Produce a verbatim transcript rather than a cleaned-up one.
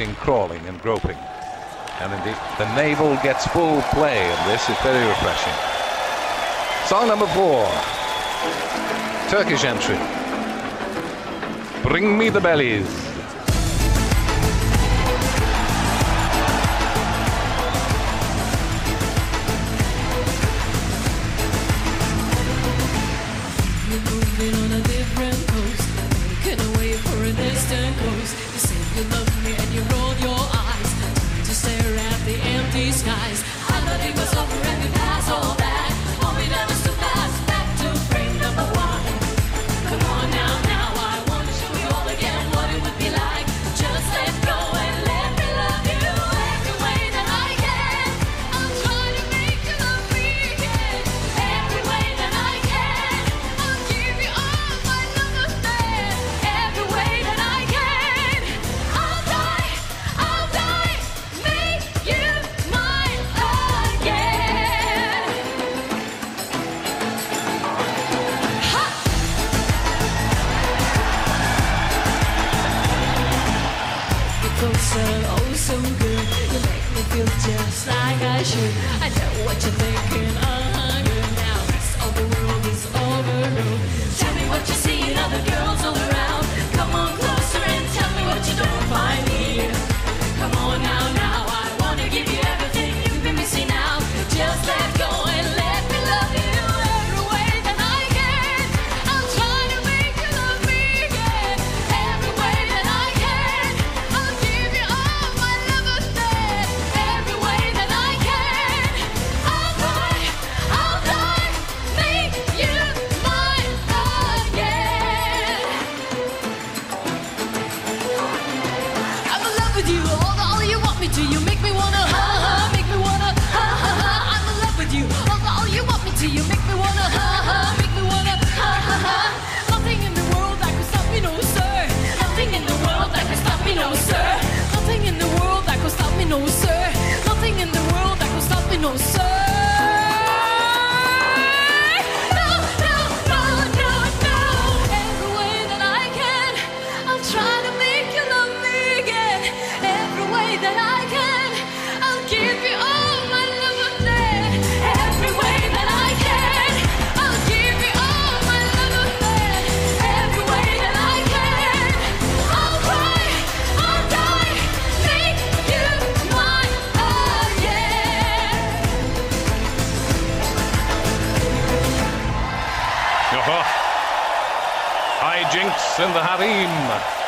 using crawling and groping. And indeed, the navel gets full play in this. It's very refreshing. Song number four. Turkish entry. Bring me the bellies. You're moving on a different coast, looking away for a distant coast. You say you love me and you roll your eyes, turn to stare at the empty skies. I thought it was over and we passed all that. All we done is to pass back to frame number one. Come on now, now I want to show you all again what it would be like. Just let go and let me love you every way that I can. I'll try to make you love me again every way that I can. I'll give you all my love affair every way that I can. I'll die, I'll die, make you mine again. Ha! You're closer, oh so good. You make me feel just like I should. I know what you're thinking, uh-huh, good. Now rest of the world is overruled. Tell me what you see in other girls all around. Come on closer and tell me what you don't find here. Come on now, now I wanna give you everything you've been missing out. Just let go and let me love you every way that I can. I'll try to make you love me again every way that I can. I'll give you all my love affair every way that I can. I'll die, I'll die, make you mine again. I'm in love with you, all, all you want me to. You make me wanna, ha ha, make me wanna, ha ha ha. I'm in love with you, all, all you want me to. You make me wanna, ha ha, make me wanna, ha ha ha. Nothing in the world that could stop me, no sir. Nothing in the world that could stop me, no sir. Nothing in the world that could stop me, no sir. Nothing in the world that could stop me, no sir. No, no, no, no, no. Every way that I can, I'll try to make you love me again. Every way that I can, I'll give you all my love affair. Every way that I can, I'll give you all my love affair. Every way that I can, I'll cry, I'll die, make you mine again. High jinks in the harem.